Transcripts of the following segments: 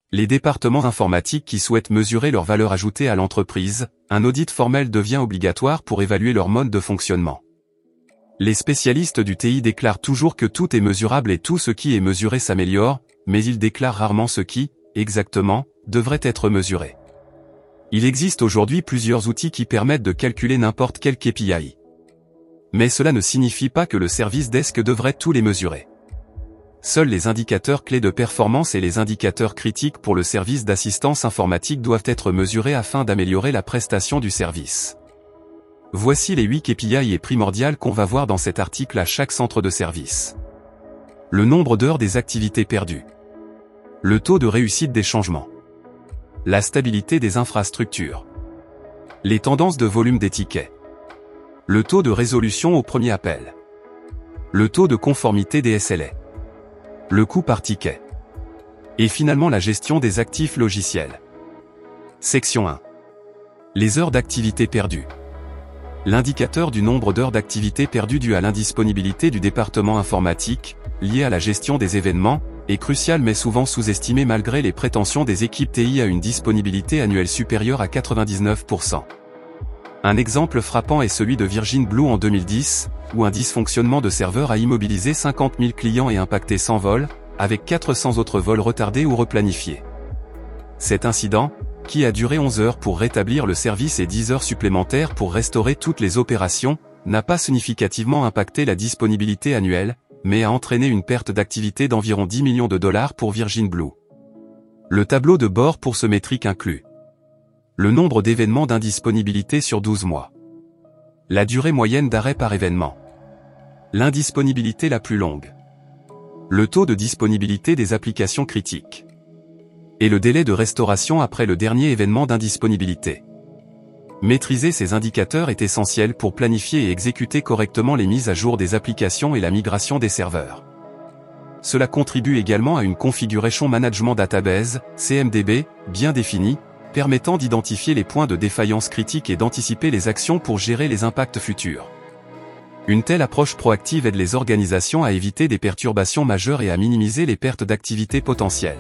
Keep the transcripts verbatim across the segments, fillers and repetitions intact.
Les départements informatiques qui souhaitent mesurer leur valeur ajoutée à l'entreprise, un audit formel devient obligatoire pour évaluer leur mode de fonctionnement. Les spécialistes du T I déclarent toujours que tout est mesurable et tout ce qui est mesuré s'améliore, mais ils déclarent rarement ce qui, exactement, devrait être mesuré. Il existe aujourd'hui plusieurs outils qui permettent de calculer n'importe quel K P I. Mais cela ne signifie pas que le service desk devrait tous les mesurer. Seuls les indicateurs clés de performance et les indicateurs critiques pour le service d'assistance informatique doivent être mesurés afin d'améliorer la prestation du service. Voici les huit K P I et primordiales qu'on va voir dans cet article à chaque centre de service. Le nombre d'heures des activités perdues. Le taux de réussite des changements. La stabilité des infrastructures. Les tendances de volume des tickets. Le taux de résolution au premier appel. Le taux de conformité des S L A. Le coût par ticket. Et finalement la gestion des actifs logiciels. Section un. Les heures d'activité perdues. L'indicateur du nombre d'heures d'activité perdues dû à l'indisponibilité du département informatique, lié à la gestion des événements, est crucial mais souvent sous-estimé malgré les prétentions des équipes T I à une disponibilité annuelle supérieure à quatre-vingt-dix-neuf pour cent. Un exemple frappant est celui de Virgin Blue en deux mille dix, où un dysfonctionnement de serveur a immobilisé cinquante mille clients et impacté cent vols, avec quatre cents autres vols retardés ou replanifiés. Cet incident, qui a duré onze heures pour rétablir le service et dix heures supplémentaires pour restaurer toutes les opérations, n'a pas significativement impacté la disponibilité annuelle, mais a entraîné une perte d'activité d'environ dix millions de dollars pour Virgin Blue. Le tableau de bord pour ce métrique inclut le nombre d'événements d'indisponibilité sur douze mois, la durée moyenne d'arrêt par événement, l'indisponibilité la plus longue, le taux de disponibilité des applications critiques, et le délai de restauration après le dernier événement d'indisponibilité. Maîtriser ces indicateurs est essentiel pour planifier et exécuter correctement les mises à jour des applications et la migration des serveurs. Cela contribue également à une Configuration Management Database, C M D B, bien définie, permettant d'identifier les points de défaillance critiques et d'anticiper les actions pour gérer les impacts futurs. Une telle approche proactive aide les organisations à éviter des perturbations majeures et à minimiser les pertes d'activité potentielles.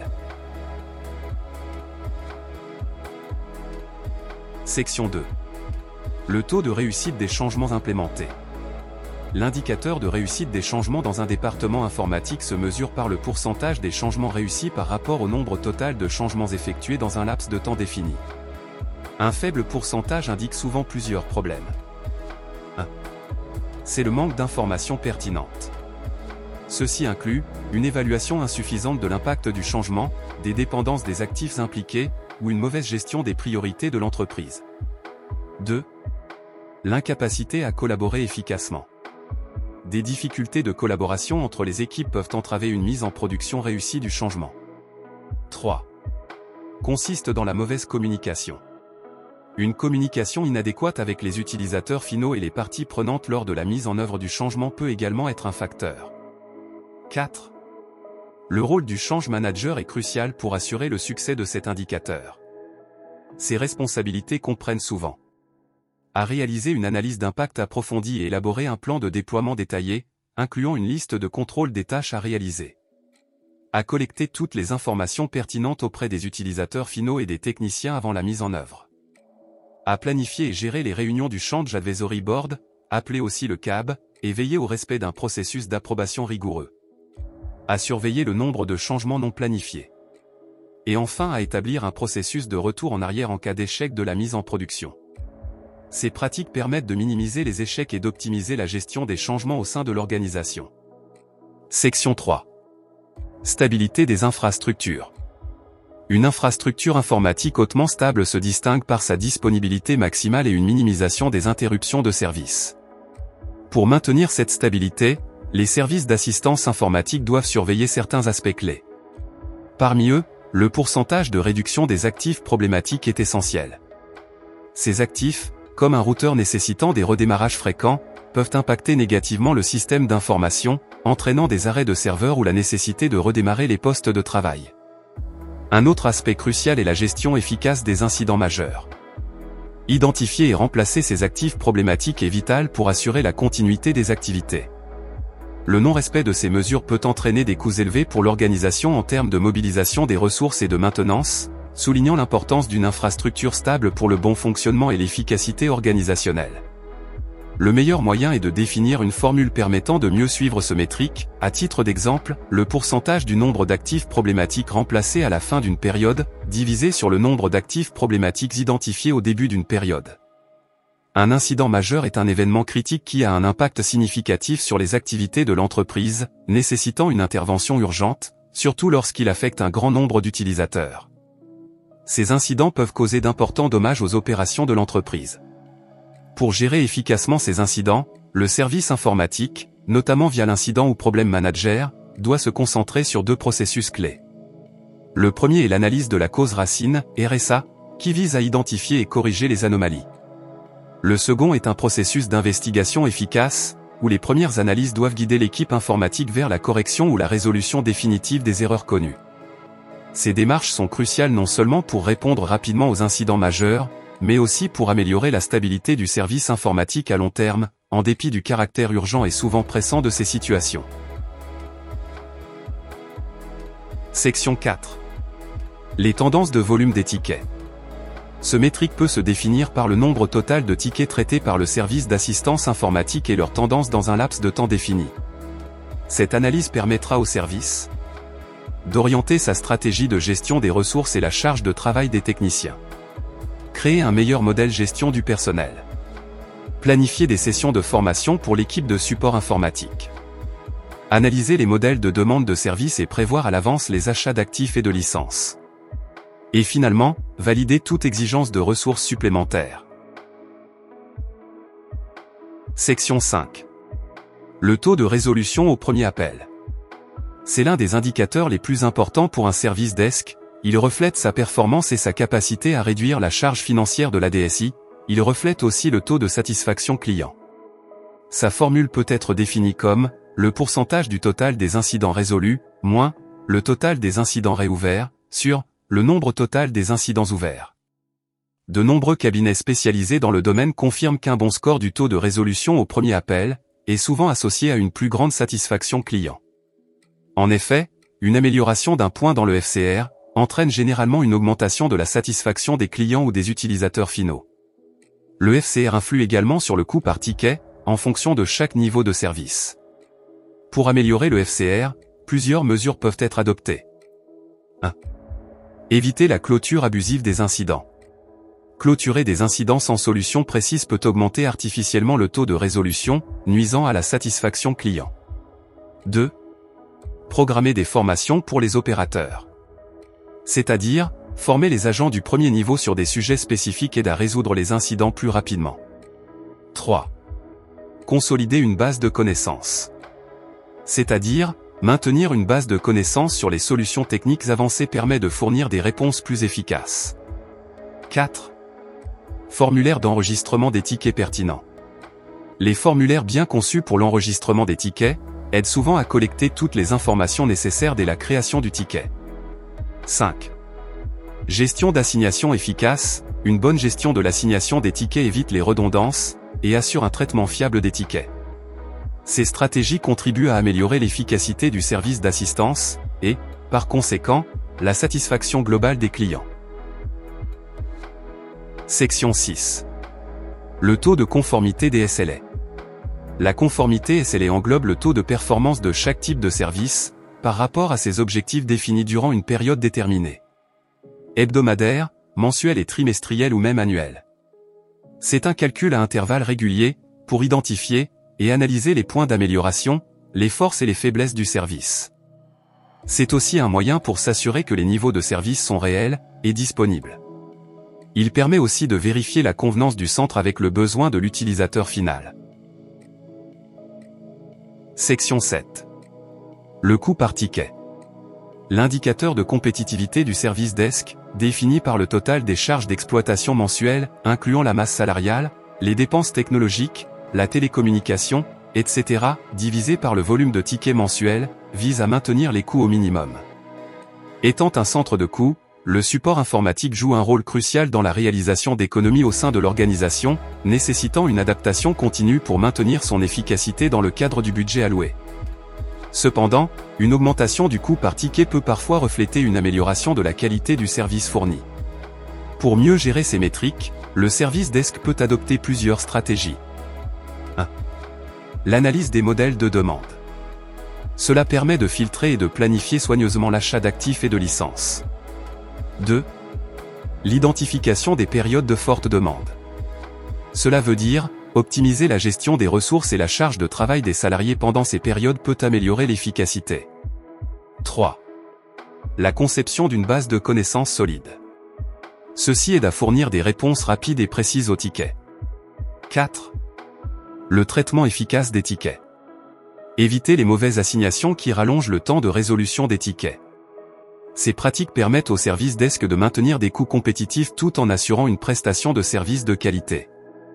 Section deux. Le taux de réussite des changements implémentés. L'indicateur de réussite des changements dans un département informatique se mesure par le pourcentage des changements réussis par rapport au nombre total de changements effectués dans un laps de temps défini. Un faible pourcentage indique souvent plusieurs problèmes. un. C'est le manque d'informations pertinentes. Ceci inclut une évaluation insuffisante de l'impact du changement, des dépendances des actifs impliqués, ou une mauvaise gestion des priorités de l'entreprise. deux. L'incapacité à collaborer efficacement. Des difficultés de collaboration entre les équipes peuvent entraver une mise en production réussie du changement. trois. Consiste dans la mauvaise communication. Une communication inadéquate avec les utilisateurs finaux et les parties prenantes lors de la mise en œuvre du changement peut également être un facteur. quatre. Le rôle du change manager est crucial pour assurer le succès de cet indicateur. Ses responsabilités comprennent souvent à réaliser une analyse d'impact approfondie et élaborer un plan de déploiement détaillé, incluant une liste de contrôle des tâches à réaliser. À collecter toutes les informations pertinentes auprès des utilisateurs finaux et des techniciens avant la mise en œuvre. À planifier et gérer les réunions du Change Advisory Board, appelé aussi le C A B, et veiller au respect d'un processus d'approbation rigoureux. À surveiller le nombre de changements non planifiés. Et enfin à établir un processus de retour en arrière en cas d'échec de la mise en production. Ces pratiques permettent de minimiser les échecs et d'optimiser la gestion des changements au sein de l'organisation. Section trois. Stabilité des infrastructures. Une infrastructure informatique hautement stable se distingue par sa disponibilité maximale et une minimisation des interruptions de service. Pour maintenir cette stabilité, les services d'assistance informatique doivent surveiller certains aspects clés. Parmi eux, le pourcentage de réduction des actifs problématiques est essentiel. Ces actifs, comme un routeur nécessitant des redémarrages fréquents, peuvent impacter négativement le système d'information, entraînant des arrêts de serveurs ou la nécessité de redémarrer les postes de travail. Un autre aspect crucial est la gestion efficace des incidents majeurs. Identifier et remplacer ces actifs problématiques est vital pour assurer la continuité des activités. le non-respect de ces mesures peut entraîner des coûts élevés pour l'organisation en termes de mobilisation des ressources et de maintenance, soulignant l'importance d'une infrastructure stable pour le bon fonctionnement et l'efficacité organisationnelle. Le meilleur moyen est de définir une formule permettant de mieux suivre ce métrique. À titre d'exemple, le pourcentage du nombre d'actifs problématiques remplacés à la fin d'une période, divisé sur le nombre d'actifs problématiques identifiés au début d'une période. Un incident majeur est un événement critique qui a un impact significatif sur les activités de l'entreprise, nécessitant une intervention urgente, surtout lorsqu'il affecte un grand nombre d'utilisateurs. Ces incidents peuvent causer d'importants dommages aux opérations de l'entreprise. Pour gérer efficacement ces incidents, le service informatique, notamment via l'incident ou problème manager, doit se concentrer sur deux processus clés. Le premier est l'analyse de la cause racine, R S A, qui vise à identifier et corriger les anomalies. Le second est un processus d'investigation efficace, où les premières analyses doivent guider l'équipe informatique vers la correction ou la résolution définitive des erreurs connues. Ces démarches sont cruciales non seulement pour répondre rapidement aux incidents majeurs, mais aussi pour améliorer la stabilité du service informatique à long terme, en dépit du caractère urgent et souvent pressant de ces situations. Section quatre. Les tendances de volume des tickets. Ce métrique peut se définir par le nombre total de tickets traités par le service d'assistance informatique et leur tendance dans un laps de temps défini. Cette analyse permettra au service d'orienter sa stratégie de gestion des ressources et la charge de travail des techniciens. Créer un meilleur modèle gestion du personnel. Planifier des sessions de formation pour l'équipe de support informatique. Analyser les modèles de demande de services et prévoir à l'avance les achats d'actifs et de licences. Et finalement, valider toute exigence de ressources supplémentaires. Section cinq. Le taux de résolution au premier appel. C'est l'un des indicateurs les plus importants pour un service desk. Il reflète sa performance et sa capacité à réduire la charge financière de la D S I, il reflète aussi le taux de satisfaction client. Sa formule peut être définie comme le pourcentage du total des incidents résolus, moins le total des incidents réouverts, sur le nombre total des incidents ouverts. De nombreux cabinets spécialisés dans le domaine confirment qu'un bon score du taux de résolution au premier appel est souvent associé à une plus grande satisfaction client. En effet, une amélioration d'un point dans le F C R entraîne généralement une augmentation de la satisfaction des clients ou des utilisateurs finaux. Le F C R influe également sur le coût par ticket, en fonction de chaque niveau de service. Pour améliorer le F C R, plusieurs mesures peuvent être adoptées. un. Éviter la clôture abusive des incidents. Clôturer des incidents sans solution précise peut augmenter artificiellement le taux de résolution, nuisant à la satisfaction client. deux. Programmer des formations pour les opérateurs. C'est-à-dire, former les agents du premier niveau sur des sujets spécifiques et à résoudre les incidents plus rapidement. trois. Consolider une base de connaissances. C'est-à-dire, maintenir une base de connaissances sur les solutions techniques avancées permet de fournir des réponses plus efficaces. quatre. Formulaire d'enregistrement des tickets pertinents. Les formulaires bien conçus pour l'enregistrement des tickets aident souvent à collecter toutes les informations nécessaires dès la création du ticket. cinq. Gestion d'assignation efficace. Une bonne gestion de l'assignation des tickets évite les redondances et assure un traitement fiable des tickets. Ces stratégies contribuent à améliorer l'efficacité du service d'assistance et, par conséquent, la satisfaction globale des clients. Section six. Le taux de conformité des S L A. La conformité S L A englobe le taux de performance de chaque type de service, par rapport à ses objectifs définis durant une période déterminée. Hebdomadaire, mensuel et trimestriel ou même annuel. C'est un calcul à intervalles réguliers, pour identifier et analyser les points d'amélioration, les forces et les faiblesses du service. C'est aussi un moyen pour s'assurer que les niveaux de service sont réels et disponibles. Il permet aussi de vérifier la convenance du centre avec le besoin de l'utilisateur final. Section sept. Le coût par ticket. L'indicateur de compétitivité du service desk, défini par le total des charges d'exploitation mensuelles, incluant la masse salariale, les dépenses technologiques, la télécommunication, et cetera, divisé par le volume de tickets mensuels, vise à maintenir les coûts au minimum. Étant un centre de coûts, le support informatique joue un rôle crucial dans la réalisation d'économies au sein de l'organisation, nécessitant une adaptation continue pour maintenir son efficacité dans le cadre du budget alloué. Cependant, une augmentation du coût par ticket peut parfois refléter une amélioration de la qualité du service fourni. Pour mieux gérer ces métriques, le service desk peut adopter plusieurs stratégies. un. L'analyse des modèles de demande. Cela permet de filtrer et de planifier soigneusement l'achat d'actifs et de licences. deux. L'identification des périodes de forte demande. Cela veut dire, optimiser la gestion des ressources et la charge de travail des salariés pendant ces périodes peut améliorer l'efficacité. trois. La conception d'une base de connaissances solide. Ceci aide à fournir des réponses rapides et précises aux tickets. quatre. Le traitement efficace des tickets. Éviter les mauvaises assignations qui rallongent le temps de résolution des tickets. Ces pratiques permettent au service desk de maintenir des coûts compétitifs tout en assurant une prestation de service de qualité.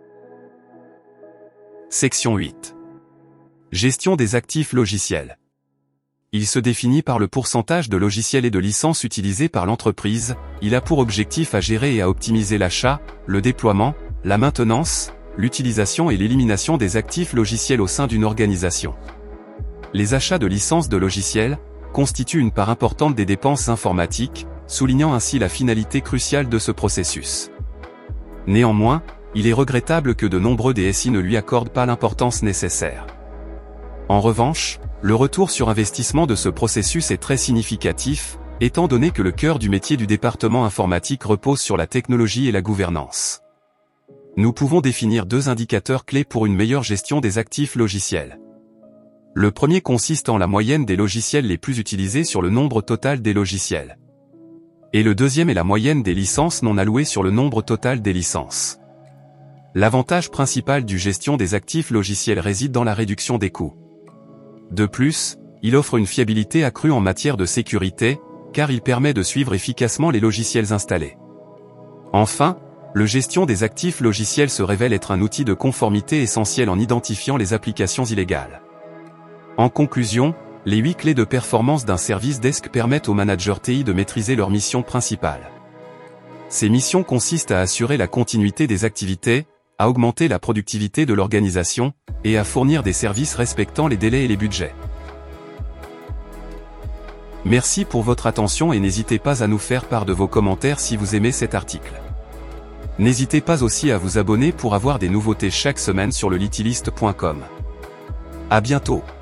Section huit. Gestion des actifs logiciels. Il se définit par le pourcentage de logiciels et de licences utilisés par l'entreprise. Il a pour objectif à gérer et à optimiser l'achat, le déploiement, la maintenance, l'utilisation et l'élimination des actifs logiciels au sein d'une organisation. Les achats de licences de logiciels constituent une part importante des dépenses informatiques, soulignant ainsi la finalité cruciale de ce processus. Néanmoins, il est regrettable que de nombreux D S I ne lui accordent pas l'importance nécessaire. En revanche, le retour sur investissement de ce processus est très significatif, étant donné que le cœur du métier du département informatique repose sur la technologie et la gouvernance. Nous pouvons définir deux indicateurs clés pour une meilleure gestion des actifs logiciels. Le premier consiste en la moyenne des logiciels les plus utilisés sur le nombre total des logiciels. Et le deuxième est la moyenne des licences non allouées sur le nombre total des licences. L'avantage principal du gestion des actifs logiciels réside dans la réduction des coûts. De plus, il offre une fiabilité accrue en matière de sécurité, car il permet de suivre efficacement les logiciels installés. Enfin, le gestion des actifs logiciels se révèle être un outil de conformité essentiel en identifiant les applications illégales. En conclusion, les huit clés de performance d'un service desk permettent aux managers T I de maîtriser leur mission principale. Ces missions consistent à assurer la continuité des activités, à augmenter la productivité de l'organisation, et à fournir des services respectant les délais et les budgets. Merci pour votre attention et n'hésitez pas à nous faire part de vos commentaires si vous aimez cet article. N'hésitez pas aussi à vous abonner pour avoir des nouveautés chaque semaine sur le litilist point com. À bientôt.